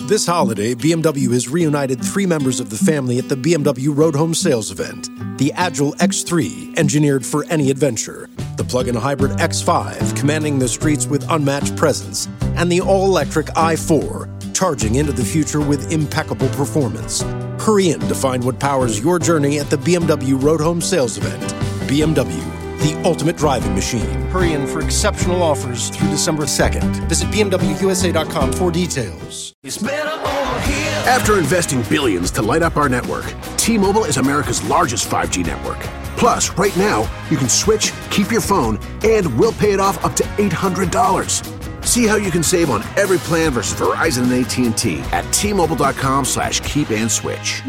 This holiday, BMW has reunited 3 members of the family at the BMW Road Home Sales event. The Agile X3, engineered for any adventure. The plug-in hybrid X5, commanding the streets with unmatched presence. And the all-electric i4, charging into the future with impeccable performance. Hurry in to find what powers your journey at the BMW Road Home Sales event. BMW, the ultimate driving machine. Hurry in for exceptional offers through December 2nd. Visit BMWUSA.com for details. After investing billions to light up our network, T-Mobile is America's largest 5G network. Plus, right now, you can switch, keep your phone, and we'll pay it off up to $800. See how you can save on every plan versus Verizon and AT&T at T-Mobile.com/keep-and-switch.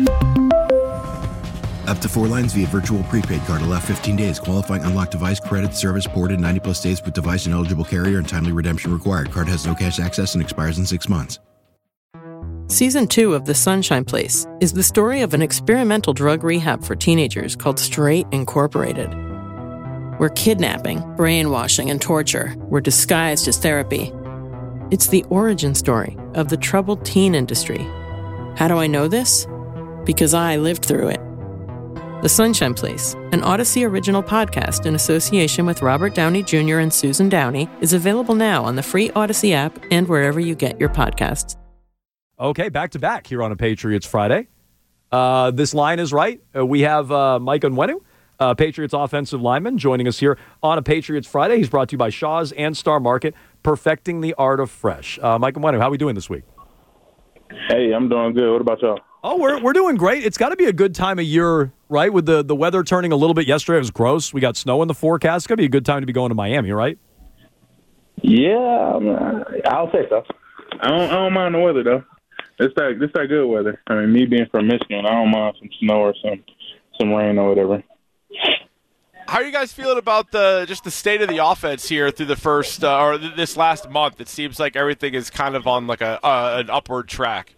Up to 4 lines via virtual prepaid card. Allow 15 days. Qualifying unlocked device credit service ported 90-plus days with device and eligible carrier and timely redemption required. Card has no cash access and expires in 6 months. Season 2 of The Sunshine Place is the story of an experimental drug rehab for teenagers called Straight Incorporated, where kidnapping, brainwashing, and torture were disguised as therapy. It's the origin story of the troubled teen industry. How do I know this? Because I lived through it. The Sunshine Place, an Odyssey original podcast in association with Robert Downey Jr. and Susan Downey, is available now on the free Odyssey app and wherever you get your podcasts. Okay, back-to-back here on a Patriots Friday. This line is right. We have Mike Onwenu, Patriots offensive lineman, joining us here on a Patriots Friday. He's brought to you by Shaw's and Star Market, perfecting the art of fresh. Mike Onwenu, how are we doing this week? Hey, I'm doing good. What about y'all? Oh, we're doing great. It's got to be a good time of year, right? With the weather turning a little bit yesterday, it was gross. We got snow in the forecast. It's got to be a good time to be going to Miami, right? Yeah, I'll say so. I don't mind the weather though. It's that good weather. I mean, me being from Michigan, I don't mind some snow or some rain or whatever. How are you guys feeling about the state of the offense here through the first or this last month? It seems like everything is kind of on like an upward track.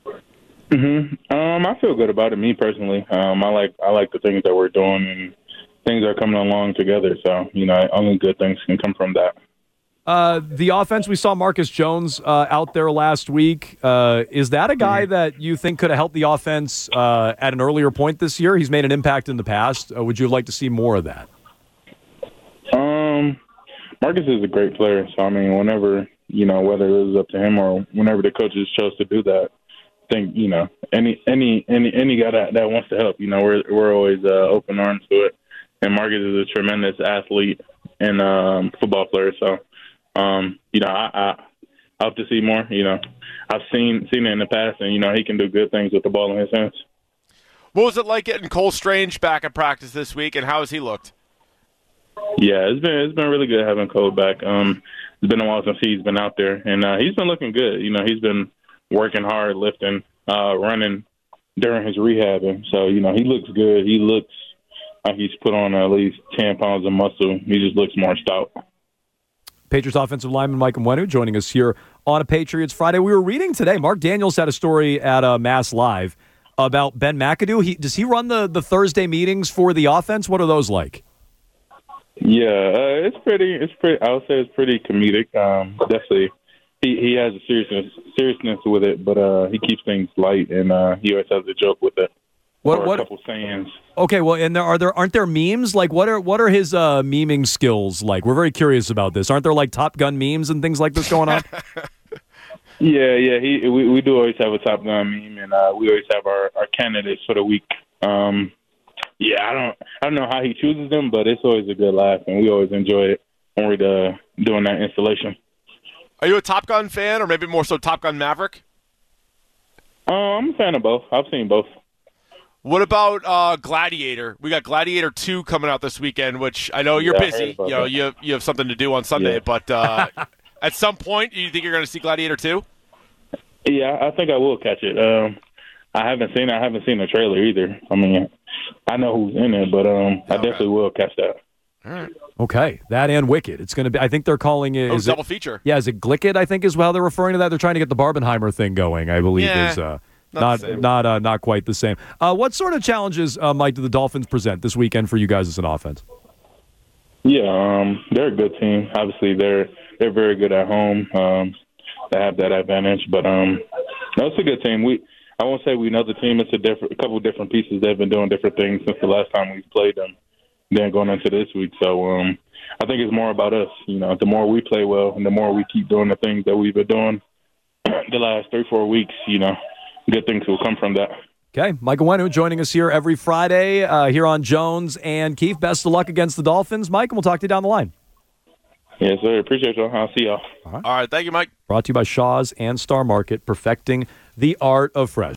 I feel good about it. Me personally, I like the things that we're doing and things are coming along together. So only good things can come from that. The offense, we saw Marcus Jones out there last week. Is that a guy that you think could have helped the offense at an earlier point this year? He's made an impact in the past. Would you like to see more of that? Marcus is a great player. So, I mean, whenever, whether it was up to him or whenever the coaches chose to do that, I think, any guy that wants to help, we're always open arms to it. And Marcus is a tremendous athlete and football player. So, I hope to see more. I've seen it in the past, and he can do good things with the ball in his hands. What was it like getting Cole Strange back at practice this week, and how has he looked? Yeah, it's been really good having Cole back. It's been a while since he's been out there, and he's been looking good. He's been working hard, lifting, running during his rehabbing. So he looks good. He looks like he's put on at least 10 pounds of muscle. He just looks more stout. Patriots offensive lineman Mike Onwenu joining us here on a Patriots Friday. We were reading today, Mark Daniels had a story at Mass Live about Ben McAdoo. Does he run the Thursday meetings for the offense? What are those like? Yeah, it's pretty. I would say it's pretty comedic. Definitely, he has a seriousness with it, but he keeps things light, and he always has a joke with it. What a couple sayings. Okay, well, and aren't there memes? Like, what are his meming skills like? We're very curious about this. Aren't there like Top Gun memes and things like this going on? Yeah. We do always have a Top Gun meme, and we always have our candidates for the week. I don't know how he chooses them, but it's always a good laugh, and we always enjoy it when we're doing that installation. Are you a Top Gun fan, or maybe more so Top Gun Maverick? I'm a fan of both. I've seen both. What about Gladiator? We got Gladiator 2 coming out this weekend, which I know you're busy. You have something to do on Sunday, but at some point, do you think you're going to see Gladiator 2? Yeah, I think I will catch it. I haven't seen the trailer either. I mean, I know who's in it, but I definitely will catch that. All right. Okay, that and Wicked. It's going to be. I think they're calling it. Is double feature. Yeah, is it Glicked? I think is how they're referring to that. They're trying to get the Barbenheimer thing going. I believe is. Not quite the same. What sort of challenges, Mike, do the Dolphins present this weekend for you guys as an offense? Yeah, they're a good team. Obviously, they're very good at home. They have that advantage, but No, it's a good team. I won't say we know the team. It's a couple different pieces. They've been doing different things since the last time we played them. Then going into this week, so I think it's more about us. The more we play well, and the more we keep doing the things that we've been doing the last 3-4 weeks, good things will come from that. Okay, Mike Onwenu joining us here every Friday here on Jones and Keefe. Best of luck against the Dolphins, Mike, and we'll talk to you down the line. Yes, sir. Appreciate y'all. I'll see y'all. All right. Thank you, Mike. Brought to you by Shaw's and Star Market, perfecting the art of fresh.